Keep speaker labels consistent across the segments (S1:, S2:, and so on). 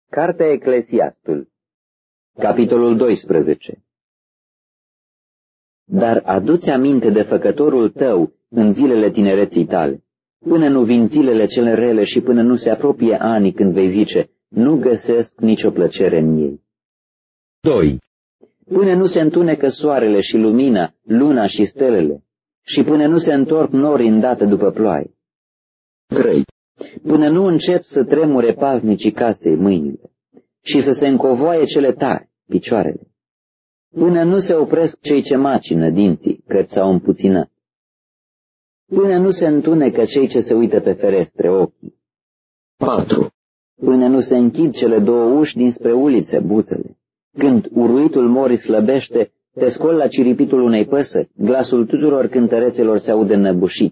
S1: Cartea Eclesiastul, capitolul 12. Dar adu-ți aminte de făcătorul tău în zilele tinereții tale, până nu vin zilele cele rele și până nu se apropie anii când vei zice, nu găsesc nicio plăcere în ei.
S2: 2.
S1: Până nu se întunecă soarele și lumina, luna și stelele, și până nu se întorc norii îndată după ploaie.
S2: 3.
S1: Până nu încep să tremure paznicii casei mâinile și să se încovoaie cele tari, picioarele. Până nu se opresc cei ce macină dinții, căci s-au împuținat. Până nu se întunecă cei ce se uită pe ferestre ochii.
S2: 4.
S1: Până nu se închid cele două uși dinspre ulițe, buzele. Când uruitul morii slăbește, te scoli la ciripitul unei păsări, glasul tuturor cântărețelor se aude înăbușit.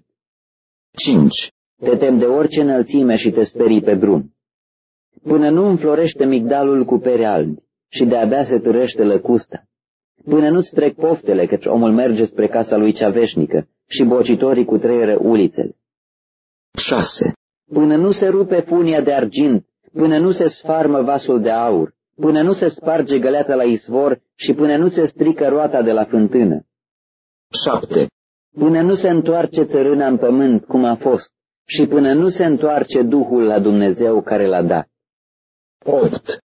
S2: 5.
S1: Te temi de orice înălțime și te sperii pe drum. Până nu înflorește migdalul cu pere albi și de-abia se târăște lăcusta. Până nu-ți trec poftele, căci omul merge spre casa lui cea veșnică și bocitorii cutreieră ulițele.
S2: 6.
S1: Până nu se rupe funia de argint, până nu se sfarmă vasul de aur, până nu se sparge găleata la izvor și până nu se strică roata de la fântână.
S2: 7.
S1: Până nu se întoarce țărâna în pământ cum a fost și până nu se întoarce Duhul la Dumnezeu care l-a dat.
S2: 8.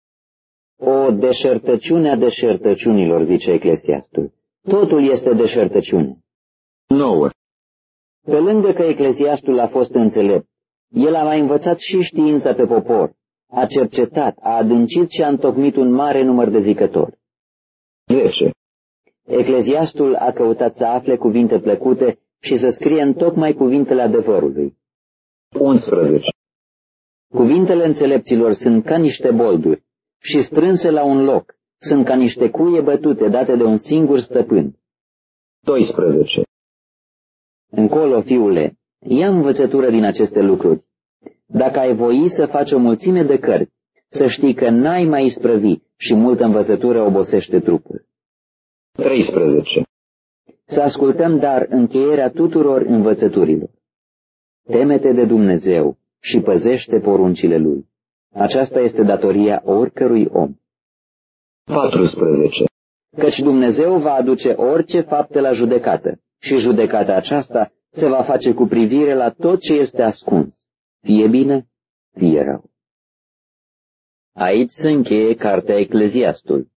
S1: O deșertăciune a deșertăciunilor, zice Eclesiastul. Totul este deșertăciune.
S2: 9.
S1: Pe lângă că Eclesiastul a fost înțelept, el a mai învățat și știința pe popor, a cercetat, a adâncit și a întocmit un mare număr de zicători.
S2: 10.
S1: Eclesiastul a căutat să afle cuvinte plăcute și să scrie întocmai cuvintele adevărului.
S2: 11.
S1: Cuvintele înțelepților sunt ca niște bolduri și strânse la un loc, sunt ca niște cuie bătute date de un singur stăpân.
S2: 12.
S1: Încolo, fiule, ia învățătură din aceste lucruri. Dacă ai voi să faci o mulțime de cărți, să știi că n-ai mai isprăvi și multă învățătură obosește trupul.
S2: 13.
S1: Să ascultăm dar încheierea tuturor învățăturilor. Teme-te de Dumnezeu și păzește poruncile Lui. Aceasta este datoria oricărui om.
S2: 14.
S1: Căci Dumnezeu va aduce orice fapte la judecată și judecata aceasta se va face cu privire la tot ce este ascuns, fie bine, fie rău. Aici se încheie cartea Eclesiastul.